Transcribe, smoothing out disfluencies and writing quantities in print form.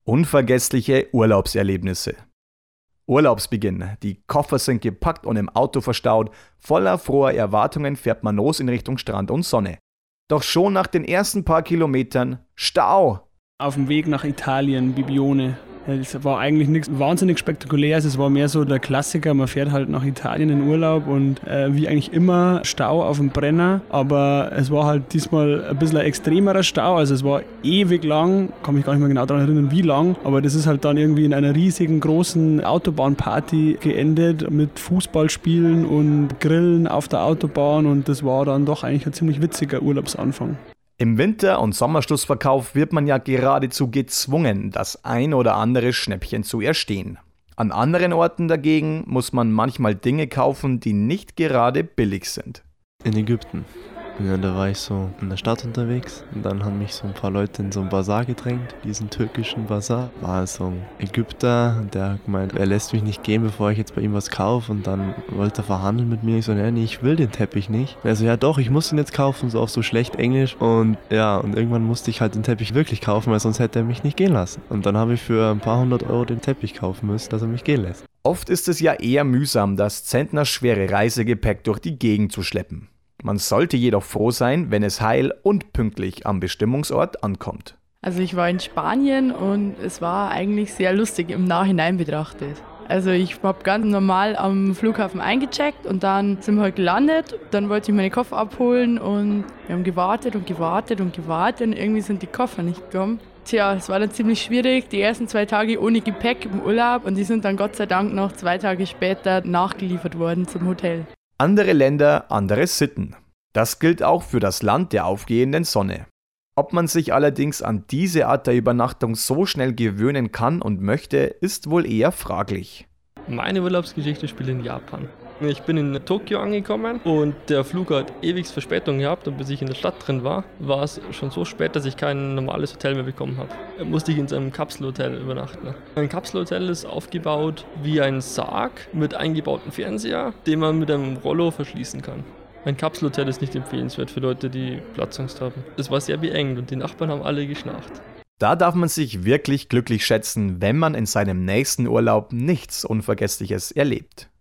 Unvergessliche Urlaubserlebnisse. Urlaubsbeginn. Die Koffer sind gepackt und im Auto verstaut. Voller froher Erwartungen fährt man los in Richtung Strand und Sonne. Doch schon nach den ersten paar Kilometern Stau. Auf dem Weg nach Italien, Bibione. Es war eigentlich nichts wahnsinnig Spektakuläres, es war mehr so der Klassiker, man fährt halt nach Italien in Urlaub und wie eigentlich immer Stau auf dem Brenner, aber es war halt diesmal ein bisschen ein extremerer Stau, also es war ewig lang, kann mich gar nicht mehr genau daran erinnern, wie lang, aber das ist halt dann irgendwie in einer riesigen, großen Autobahnparty geendet mit Fußballspielen und Grillen auf der Autobahn und das war dann doch eigentlich ein ziemlich witziger Urlaubsanfang. Im Winter- und Sommerschlussverkauf wird man ja geradezu gezwungen, das ein oder andere Schnäppchen zu erstehen. An anderen Orten dagegen muss man manchmal Dinge kaufen, die nicht gerade billig sind. In Ägypten. Ja, da war ich so in der Stadt unterwegs und dann haben mich so ein paar Leute in so einen Bazar gedrängt, diesen türkischen Bazar. War so ein Ägypter, der hat gemeint, er lässt mich nicht gehen, bevor ich jetzt bei ihm was kaufe und dann wollte er verhandeln mit mir. Ich so, nee, ich will den Teppich nicht. Er so, ja doch, ich muss ihn jetzt kaufen, so auf so schlecht Englisch und ja, und irgendwann musste ich halt den Teppich wirklich kaufen, weil sonst hätte er mich nicht gehen lassen. Und dann habe ich für ein paar hundert Euro den Teppich kaufen müssen, dass er mich gehen lässt. Oft ist es ja eher mühsam, das zentnerschwere Reisegepäck durch die Gegend zu schleppen. Man sollte jedoch froh sein, wenn es heil und pünktlich am Bestimmungsort ankommt. Also ich war in Spanien und es war eigentlich sehr lustig im Nachhinein betrachtet. Also ich habe ganz normal am Flughafen eingecheckt und dann sind wir halt gelandet. Dann wollte ich meine Koffer abholen und wir haben gewartet und gewartet und gewartet und irgendwie sind die Koffer nicht gekommen. Tja, es war dann ziemlich schwierig, die ersten 2 Tage ohne Gepäck im Urlaub und die sind dann Gott sei Dank noch 2 Tage später nachgeliefert worden zum Hotel. Andere Länder, andere Sitten. Das gilt auch für das Land der aufgehenden Sonne. Ob man sich allerdings an diese Art der Übernachtung so schnell gewöhnen kann und möchte, ist wohl eher fraglich. Meine Urlaubsgeschichte spielt in Japan. Ich bin in Tokio angekommen und der Flug hat ewig Verspätung gehabt und bis ich in der Stadt drin war, war es schon so spät, dass ich kein normales Hotel mehr bekommen habe. Da musste ich in so einem Kapselhotel übernachten. Ein Kapselhotel ist aufgebaut wie ein Sarg mit eingebautem Fernseher, den man mit einem Rollo verschließen kann. Ein Kapselhotel ist nicht empfehlenswert für Leute, die Platzangst haben. Es war sehr beengt und die Nachbarn haben alle geschnarcht. Da darf man sich wirklich glücklich schätzen, wenn man in seinem nächsten Urlaub nichts Unvergessliches erlebt.